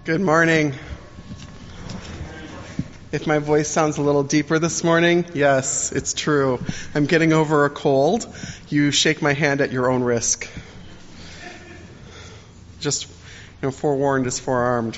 Good morning. If my voice sounds a little deeper this morning, yes, it's true. I'm getting over a cold. You shake my hand at your own risk. Just, forewarned is forearmed.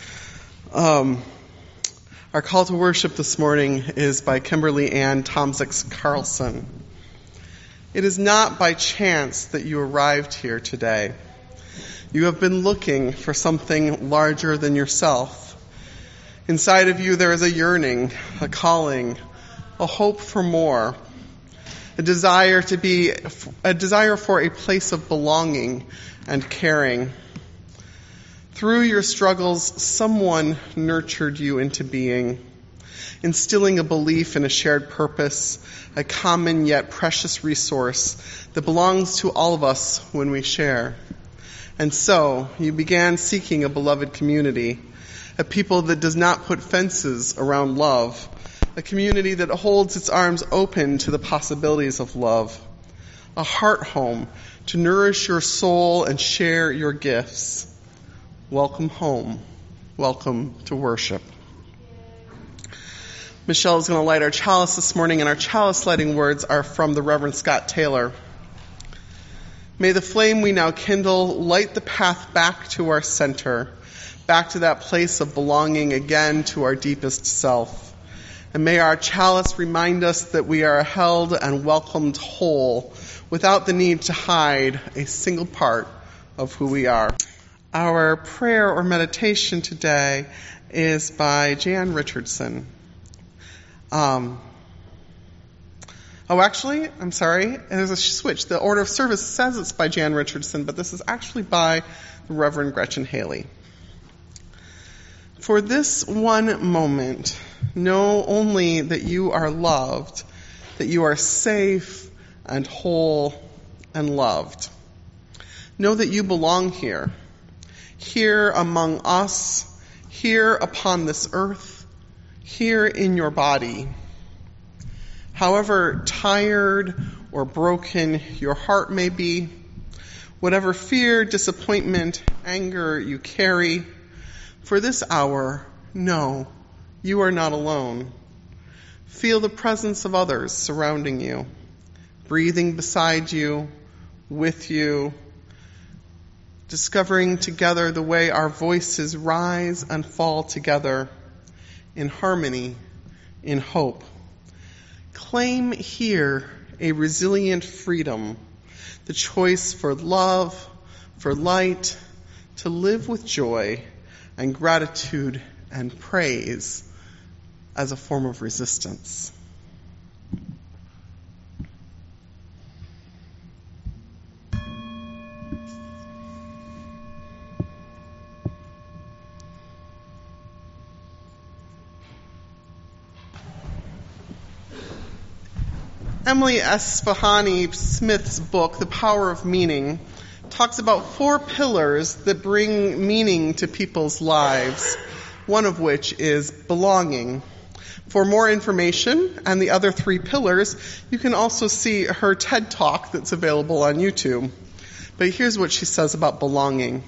Our call to worship this morning is by Kimberly Ann Tomczyk Carlson. It is not by chance that you arrived here today. You have been looking for something larger than yourself. Inside of you there is a yearning, a calling, a hope for more, a desire for a place of belonging and caring. Through your struggles, someone nurtured you into being, instilling a belief in a shared purpose, a common yet precious resource that belongs to all of us when we share. And so, you began seeking a beloved community, a people that does not put fences around love, a community that holds its arms open to the possibilities of love, a heart home to nourish your soul and share your gifts. Welcome home. Welcome to worship. Michelle is going to light our chalice this morning, and our chalice lighting words are from the Reverend Scott Taylor. May the flame we now kindle light the path back to our center, back to that place of belonging again to our deepest self. And may our chalice remind us that we are held and welcomed whole, without the need to hide a single part of who we are. Our prayer or meditation today is by Jan Richardson. I'm sorry. There's a switch. The order of service says it's by Jan Richardson, but this is actually by the Reverend Gretchen Haley. For this one moment, know only that you are loved, that you are safe and whole and loved. Know that you belong here among us, here upon this earth, here in your body. However tired or broken your heart may be, whatever fear, disappointment, anger you carry, for this hour, know you are not alone. Feel the presence of others surrounding you, breathing beside you, with you, discovering together the way our voices rise and fall together in harmony, in hope. Claim here a resilient freedom, the choice for love, for light, to live with joy and gratitude and praise as a form of resistance. Emily Esfahani Smith's book, The Power of Meaning, talks about 4 pillars that bring meaning to people's lives, one of which is belonging. For more information and the other 3 pillars, you can also see her TED Talk that's available on YouTube. But here's what she says about belonging.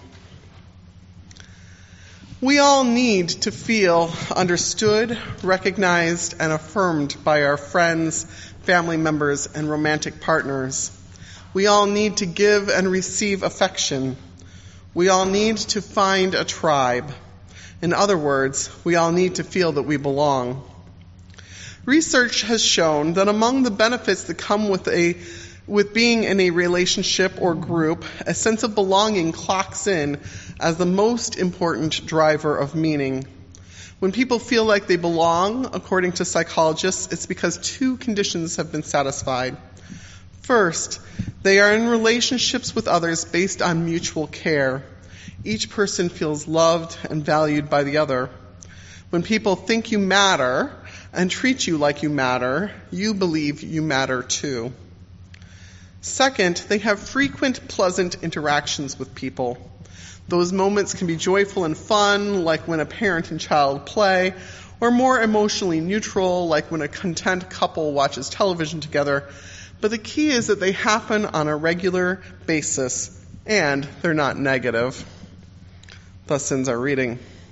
We all need to feel understood, recognized, and affirmed by our friends, family members, and romantic partners. We all need to give and receive affection. We all need to find a tribe. In other words, we all need to feel that we belong. Research has shown that among the benefits that come with being in a relationship or group, a sense of belonging clocks in as the most important driver of meaning. When people feel like they belong, according to psychologists, it's because 2 conditions have been satisfied. First, they are in relationships with others based on mutual care. Each person feels loved and valued by the other. When people think you matter and treat you like you matter, you believe you matter too. Second, they have frequent, pleasant interactions with people. Those moments can be joyful and fun, like when a parent and child play, or more emotionally neutral, like when a content couple watches television together. But the key is that they happen on a regular basis, and they're not negative. Thus ends our reading.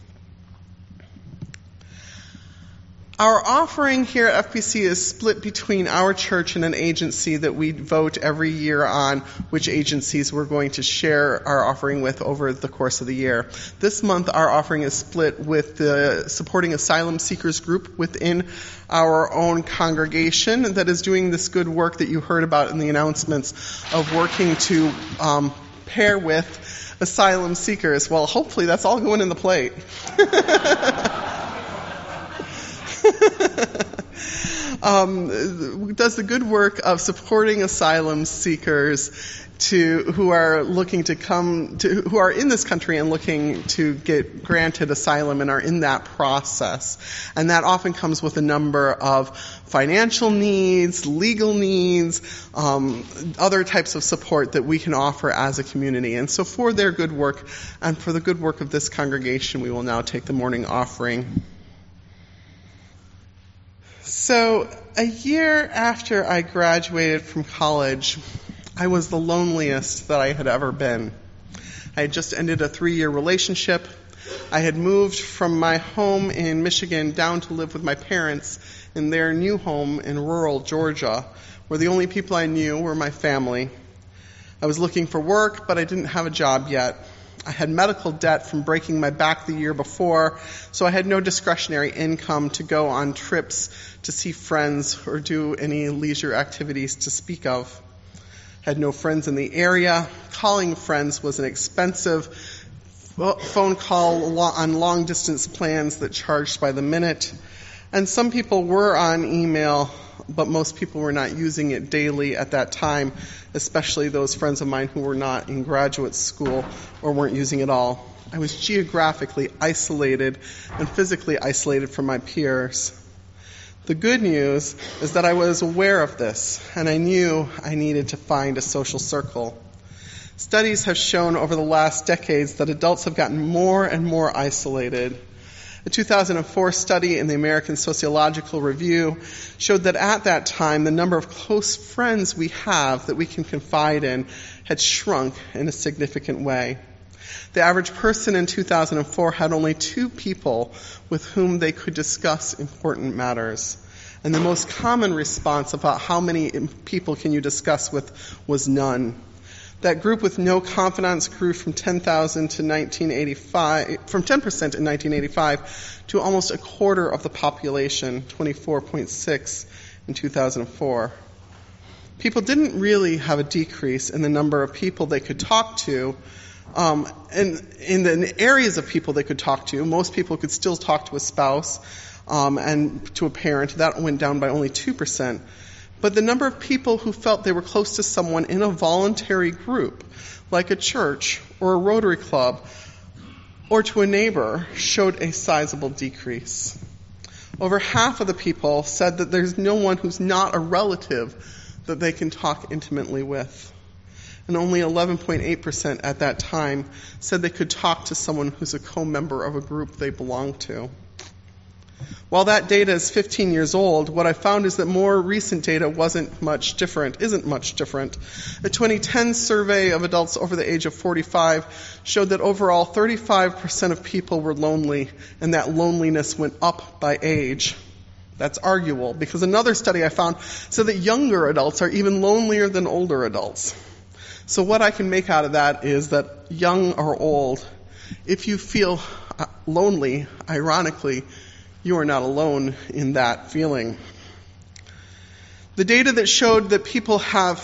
Our offering here at FPC is split between our church and an agency that we vote every year on which agencies we're going to share our offering with over the course of the year. This month, our offering is split with the Supporting Asylum Seekers group within our own congregation that is doing this good work that you heard about in the announcements of working to pair with asylum seekers. Well, hopefully that's all going in the plate. Does the good work of supporting asylum seekers who are looking to who are in this country and looking to get granted asylum and are in that process. And that often comes with a number of financial needs, legal needs, other types of support that we can offer as a community. And so for their good work and for the good work of this congregation, we will now take the morning offering. So, a year after I graduated from college, I was the loneliest that I had ever been. I had just ended a 3-year relationship. I had moved from my home in Michigan down to live with my parents in their new home in rural Georgia, where the only people I knew were my family. I was looking for work, but I didn't have a job yet. I had medical debt from breaking my back the year before, so I had no discretionary income to go on trips to see friends or do any leisure activities to speak of. I had no friends in the area. Calling friends was an expensive phone call on long-distance plans that charged by the minute. And some people were on email, but most people were not using it daily at that time, especially those friends of mine who were not in graduate school or weren't using it all. I was geographically isolated and physically isolated from my peers. The good news is that I was aware of this, and I knew I needed to find a social circle. Studies have shown over the last decades that adults have gotten more and more isolated. A 2004 study in the American Sociological Review showed that at that time, the number of close friends we have that we can confide in had shrunk in a significant way. The average person in 2004 had only 2 people with whom they could discuss important matters. And the most common response about how many people can you discuss with was none. That group with no confidants grew from 10,000 to 1985, from 10% in 1985 to almost a quarter of the population, 24.6 in 2004. People didn't really have a decrease in the number of people they could talk to. And in the areas of people they could talk to, most people could still talk to a spouse and to a parent. That went down by only 2%. But the number of people who felt they were close to someone in a voluntary group, like a church or a Rotary Club, or to a neighbor, showed a sizable decrease. Over half of the people said that there's no one who's not a relative that they can talk intimately with. And only 11.8% at that time said they could talk to someone who's a co-member of a group they belong to. While that data is 15 years old, what I found is that more recent data isn't much different. A 2010 survey of adults over the age of 45 showed that overall 35% of people were lonely, and that loneliness went up by age. That's arguable, because another study I found said that younger adults are even lonelier than older adults. So what I can make out of that is that young or old, if you feel lonely, ironically, you are not alone in that feeling. The data that showed that people have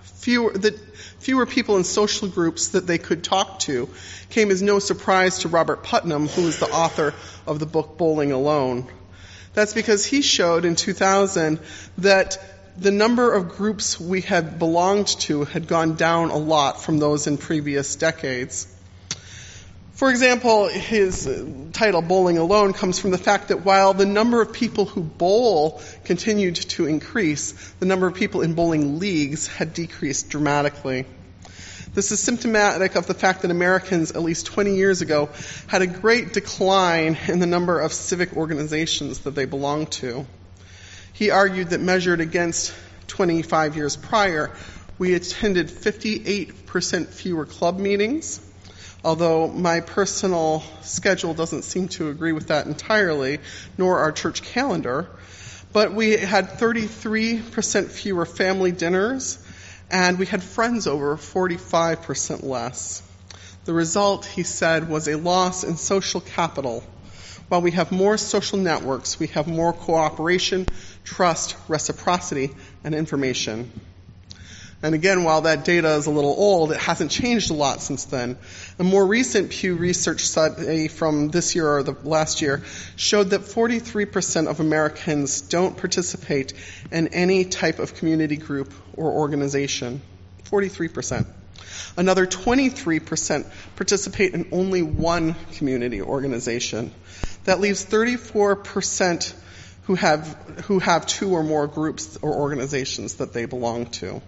fewer people in social groups that they could talk to came as no surprise to Robert Putnam, who is the author of the book Bowling Alone. That's because he showed in 2000 that the number of groups we had belonged to had gone down a lot from those in previous decades. For example, his title, Bowling Alone, comes from the fact that while the number of people who bowl continued to increase, the number of people in bowling leagues had decreased dramatically. This is symptomatic of the fact that Americans, at least 20 years ago, had a great decline in the number of civic organizations that they belonged to. He argued that measured against 25 years prior, we attended 58% fewer club meetings, although my personal schedule doesn't seem to agree with that entirely, nor our church calendar. But we had 33% fewer family dinners, and we had friends over 45% less. The result, he said, was a loss in social capital. While we have more social networks, we have more cooperation, trust, reciprocity, and information. And again, while that data is a little old, it hasn't changed a lot since then. A more recent Pew Research study from this year or the last year showed that 43% of Americans don't participate in any type of community group or organization. 43%. Another 23% participate in only one community organization. That leaves 34% who have two or more groups or organizations that they belong to.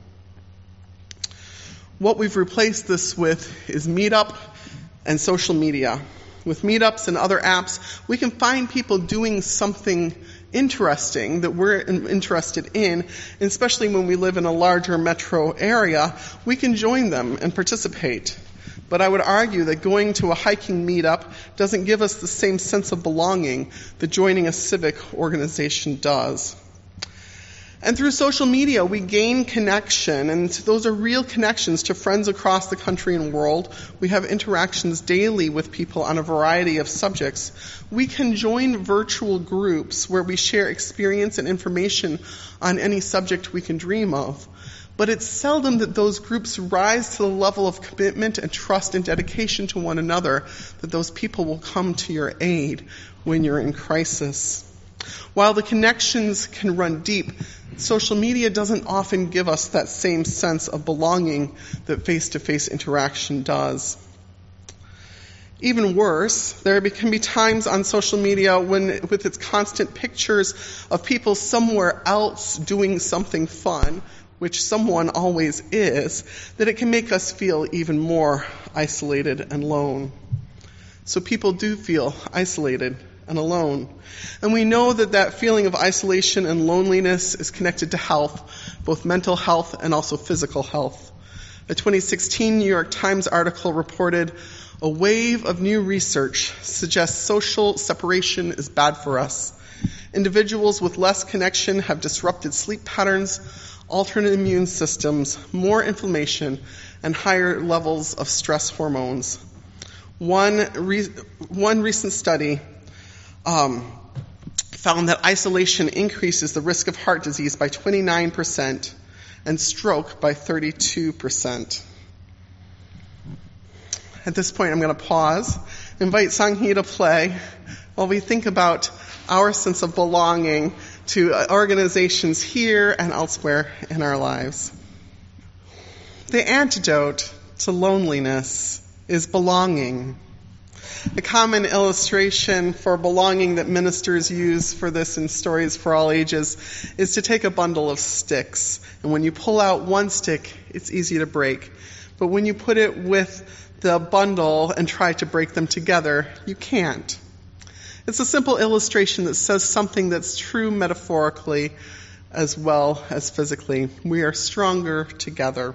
What we've replaced this with is Meetup and social media. With Meetups and other apps, we can find people doing something interesting that we're interested in, and especially when we live in a larger metro area, we can join them and participate. But I would argue that going to a hiking meetup doesn't give us the same sense of belonging that joining a civic organization does. And through social media, we gain connection, and those are real connections to friends across the country and world. We have interactions daily with people on a variety of subjects. We can join virtual groups where we share experience and information on any subject we can dream of. But it's seldom that those groups rise to the level of commitment and trust and dedication to one another that those people will come to your aid when you're in crisis. While the connections can run deep, social media doesn't often give us that same sense of belonging that face-to-face interaction does. Even worse, there can be times on social media when, with its constant pictures of people somewhere else doing something fun, which someone always is, that it can make us feel even more isolated and alone. So people do feel isolated and alone. And we know that that feeling of isolation and loneliness is connected to health, both mental health and also physical health. A 2016 New York Times article reported, "A wave of new research suggests social separation is bad for us. Individuals with less connection have disrupted sleep patterns, alternate immune systems, more inflammation, and higher levels of stress hormones." One recent study found that isolation increases the risk of heart disease by 29% and stroke by 32%. At this point, I'm going to pause, invite Sanghi to play while we think about our sense of belonging to organizations here and elsewhere in our lives. The antidote to loneliness is belonging. A common illustration for belonging that ministers use for this in Stories for All Ages is to take a bundle of sticks. And when you pull out one stick, it's easy to break. But when you put it with the bundle and try to break them together, you can't. It's a simple illustration that says something that's true metaphorically as well as physically. We are stronger together.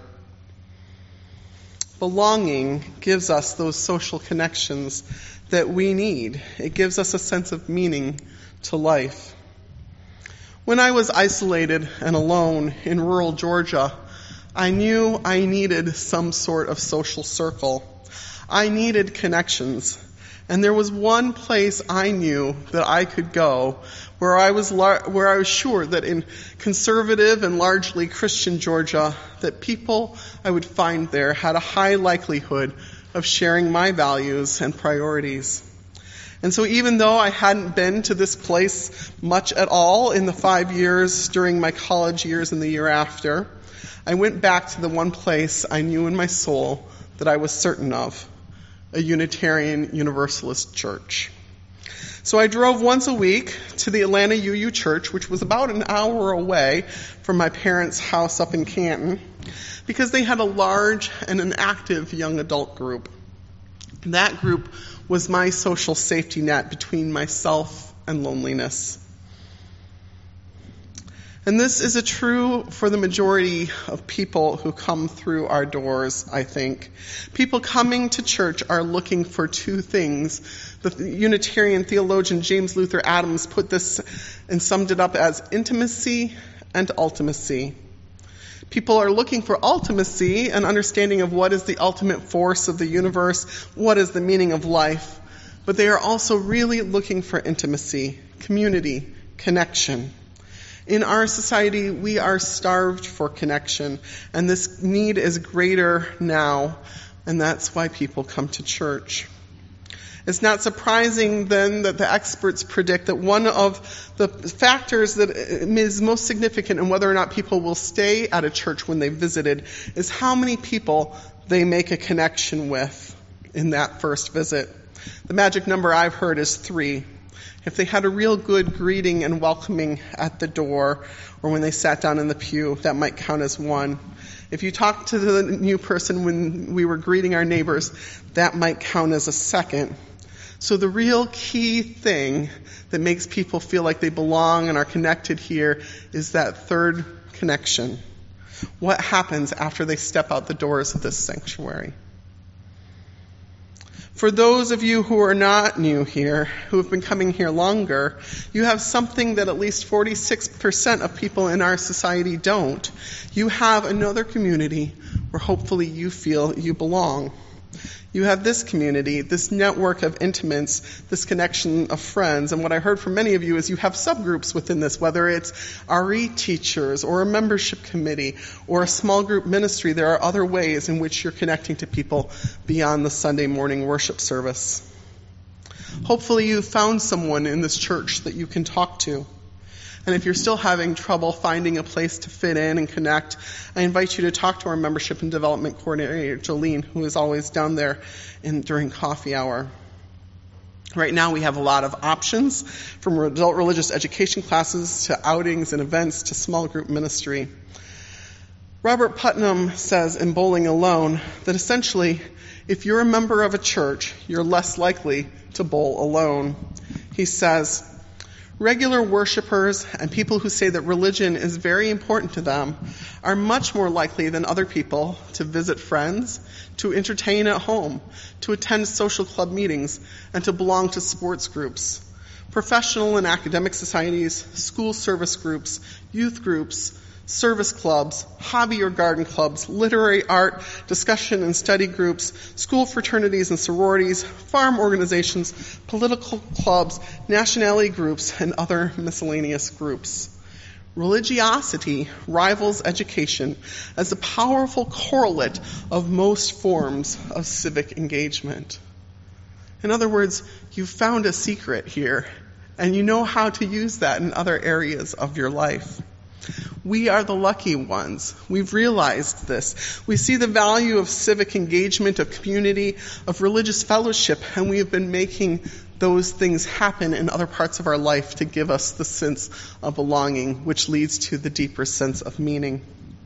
Belonging gives us those social connections that we need. It gives us a sense of meaning to life. When I was isolated and alone in rural Georgia, I knew I needed some sort of social circle. I needed connections. And there was one place I knew that I could go where I was sure that in conservative and largely Christian Georgia, that people I would find there had a high likelihood of sharing my values and priorities. And so even though I hadn't been to this place much at all in the 5 years during my college years and the year after, I went back to the one place I knew in my soul that I was certain of, a Unitarian Universalist church. So I drove once a week to the Atlanta UU Church, which was about an hour away from my parents' house up in Canton, because they had a large and an active young adult group. That group was my social safety net between myself and loneliness. And this is true for the majority of people who come through our doors, I think. People coming to church are looking for two things. The Unitarian theologian James Luther Adams put this and summed it up as intimacy and ultimacy. People are looking for ultimacy, an understanding of what is the ultimate force of the universe, what is the meaning of life. But they are also really looking for intimacy, community, connection. In our society, we are starved for connection, and this need is greater now, and that's why people come to church. It's not surprising then that the experts predict that one of the factors that is most significant in whether or not people will stay at a church when they visited is how many people they make a connection with in that first visit. The magic number I've heard is 3. If they had a real good greeting and welcoming at the door or when they sat down in the pew, that might count as 1. If you talked to the new person when we were greeting our neighbors, that might count as a 2nd. So the real key thing that makes people feel like they belong and are connected here is that 3rd connection. What happens after they step out the doors of this sanctuary? For those of you who are not new here, who have been coming here longer, you have something that at least 46% of people in our society don't. You have another community where hopefully you feel you belong. You have this community, this network of intimates, this connection of friends. And what I heard from many of you is you have subgroups within this, whether it's RE teachers or a membership committee or a small group ministry. There are other ways in which you're connecting to people beyond the Sunday morning worship service. Hopefully you found someone in this church that you can talk to. And if you're still having trouble finding a place to fit in and connect, I invite you to talk to our membership and development coordinator, Jolene, who is always down there during coffee hour. Right now we have a lot of options, from adult religious education classes to outings and events to small group ministry. Robert Putnam says in Bowling Alone that essentially, if you're a member of a church, you're less likely to bowl alone. He says, regular worshipers and people who say that religion is very important to them are much more likely than other people to visit friends, to entertain at home, to attend social club meetings, and to belong to sports groups. Professional and academic societies, school service groups, youth groups, service clubs, hobby or garden clubs, literary art, discussion and study groups, school fraternities and sororities, farm organizations, political clubs, nationality groups, and other miscellaneous groups. Religiosity rivals education as a powerful correlate of most forms of civic engagement. In other words, you've found a secret here, and you know how to use that in other areas of your life. We are the lucky ones. We've realized this. We see the value of civic engagement, of community, of religious fellowship, and we have been making those things happen in other parts of our life to give us the sense of belonging, which leads to the deeper sense of meaning.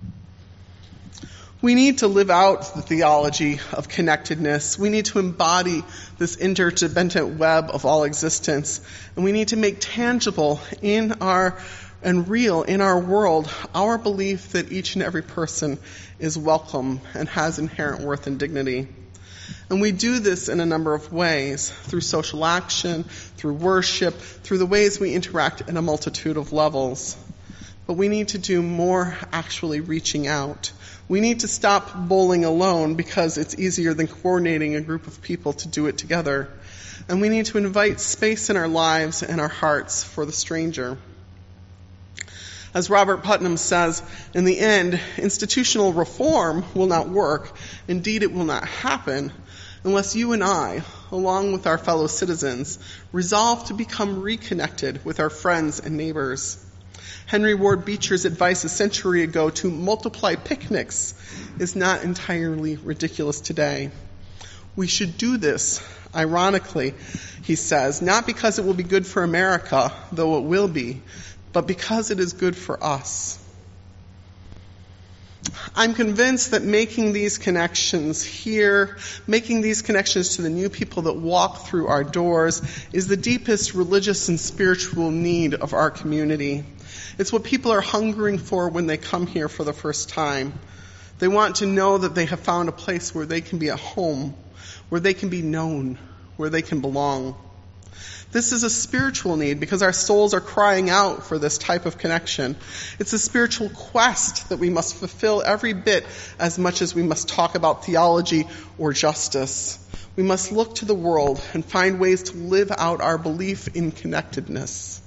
We need to live out the theology of connectedness. We need to embody this interdependent web of all existence, and we need to make tangible and real in our world our belief that each and every person is welcome and has inherent worth and dignity. And we do this in a number of ways, through social action, through worship, through the ways we interact in a multitude of levels. But we need to do more actually reaching out. We need to stop bowling alone because it's easier than coordinating a group of people to do it together. And we need to invite space in our lives and our hearts for the stranger. As Robert Putnam says, in the end, institutional reform will not work. Indeed, it will not happen unless you and I, along with our fellow citizens, resolve to become reconnected with our friends and neighbors. Henry Ward Beecher's advice a century ago to multiply picnics is not entirely ridiculous today. We should do this, ironically, he says, not because it will be good for America, though it will be, but because it is good for us. I'm convinced that making these connections here, making these connections to the new people that walk through our doors, is the deepest religious and spiritual need of our community. It's what people are hungering for when they come here for the first time. They want to know that they have found a place where they can be at home, where they can be known, where they can belong. This is a spiritual need because our souls are crying out for this type of connection. It's a spiritual quest that we must fulfill every bit as much as we must talk about theology or justice. We must look to the world and find ways to live out our belief in connectedness.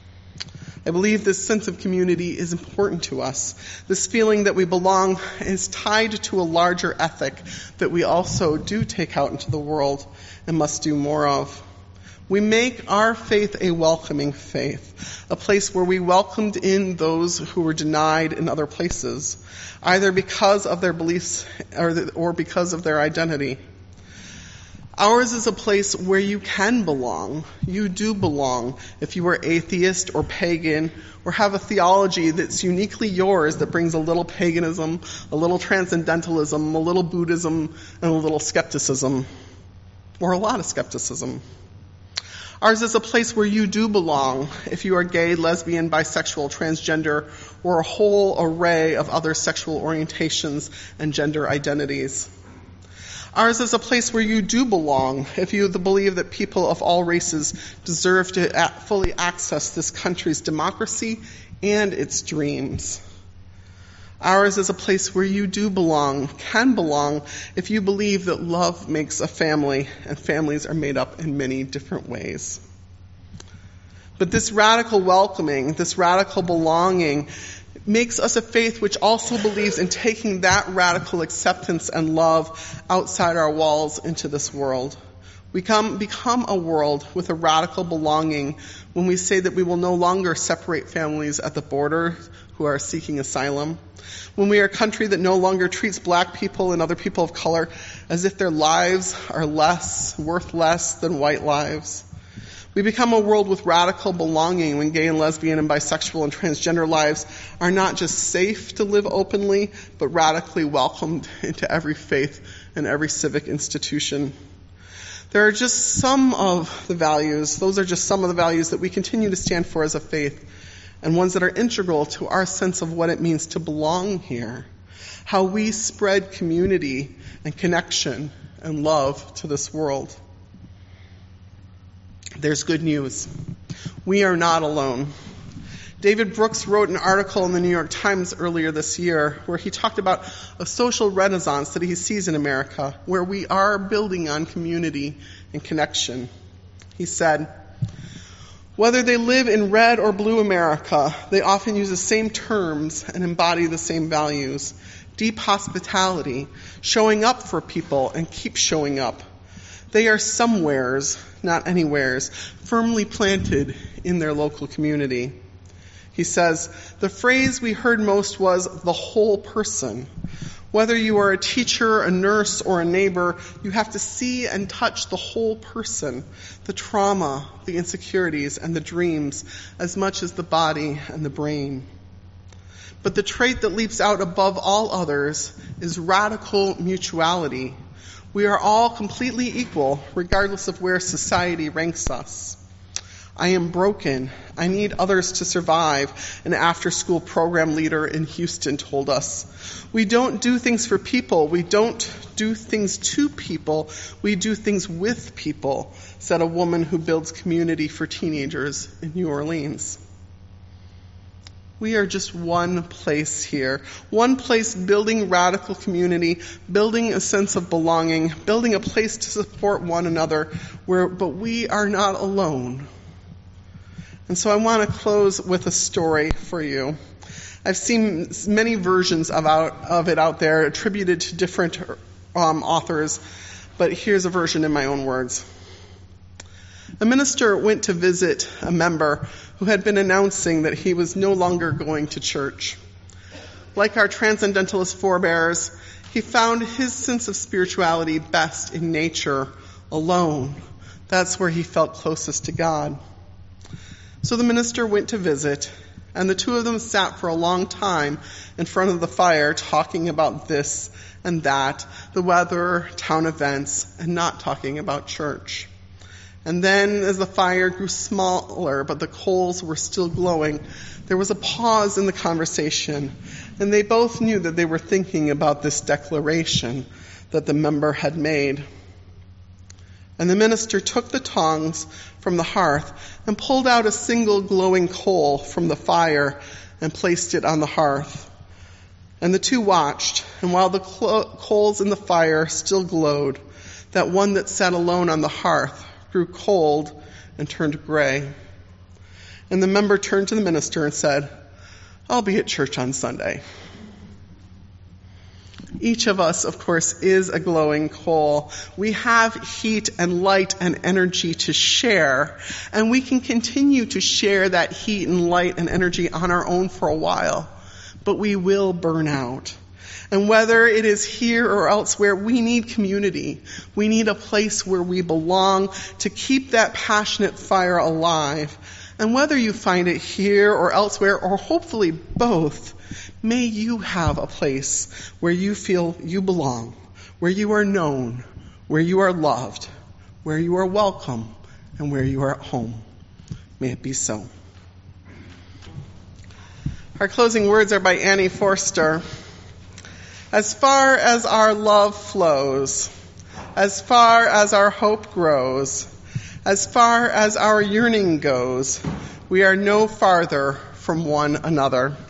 I believe this sense of community is important to us. This feeling that we belong is tied to a larger ethic that we also do take out into the world and must do more of. We make our faith a welcoming faith, a place where we welcomed in those who were denied in other places, either because of their beliefs or because of their identity. Ours is a place where you can belong. You do belong if you are atheist or pagan or have a theology that's uniquely yours that brings a little paganism, a little transcendentalism, a little Buddhism, and a little skepticism, or a lot of skepticism. Ours is a place where you do belong if you are gay, lesbian, bisexual, transgender, or a whole array of other sexual orientations and gender identities. Ours is a place where you do belong if you believe that people of all races deserve to fully access this country's democracy and its dreams. Ours is a place where you do belong, can belong, if you believe that love makes a family and families are made up in many different ways. But this radical welcoming, this radical belonging, makes us a faith which also believes in taking that radical acceptance and love outside our walls into this world. We become a world with a radical belonging when we say that we will no longer separate families at the border who are seeking asylum. When we are a country that no longer treats black people and other people of color as if their lives are worth less than white lives. We become a world with radical belonging when gay and lesbian and bisexual and transgender lives are not just safe to live openly, but radically welcomed into every faith and every civic institution. There are just some of the values, those are just some of the values that we continue to stand for as a faith, and ones that are integral to our sense of what it means to belong here, how we spread community and connection and love to this world. There's good news. We are not alone. David Brooks wrote an article in the New York Times earlier this year where he talked about a social renaissance that he sees in America, where we are building on community and connection. He said, whether they live in red or blue America, they often use the same terms and embody the same values. Deep hospitality, showing up for people and keep showing up. They are somewheres, not anywheres, firmly planted in their local community. He says, the phrase we heard most was the whole person. Whether you are a teacher, a nurse, or a neighbor, you have to see and touch the whole person, the trauma, the insecurities, and the dreams, as much as the body and the brain. But the trait that leaps out above all others is radical mutuality. We are all completely equal, regardless of where society ranks us. I am broken. I need others to survive, an after-school program leader in Houston told us. We don't do things for people. We don't do things to people. We do things with people, said a woman who builds community for teenagers in New Orleans. We are just one place here, one place building radical community, building a sense of belonging, building a place to support one another, but we are not alone. And so I want to close with a story for you. I've seen many versions of it out there attributed to different authors, but here's a version in my own words. A minister went to visit a member who had been announcing that he was no longer going to church. Like our transcendentalist forebears, he found his sense of spirituality best in nature, alone. That's where he felt closest to God. So the minister went to visit, And the two of them sat for a long time in front of the fire, talking about this and that, the weather, town events, and not talking about church. And then, as the fire grew smaller, but the coals were still glowing, there was a pause in the conversation, and they both knew that they were thinking about this declaration that the member had made. And the minister took the tongs from the hearth and pulled out a single glowing coal from the fire and placed it on the hearth. And the two watched, and while the coals in the fire still glowed, that one that sat alone on the hearth grew cold and turned gray. And the member turned to the minister and said, "I'll be at church on Sunday." Each of us, of course, is a glowing coal. We have heat and light and energy to share, and we can continue to share that heat and light and energy on our own for a while, but we will burn out. And whether it is here or elsewhere, we need community. We need a place where we belong to keep that passionate fire alive. And whether you find it here or elsewhere, or hopefully both, may you have a place where you feel you belong, where you are known, where you are loved, where you are welcome, and where you are at home. May it be so. Our closing words are by Annie Forster. As far as our love flows, as far as our hope grows, as far as our yearning goes, we are no farther from one another.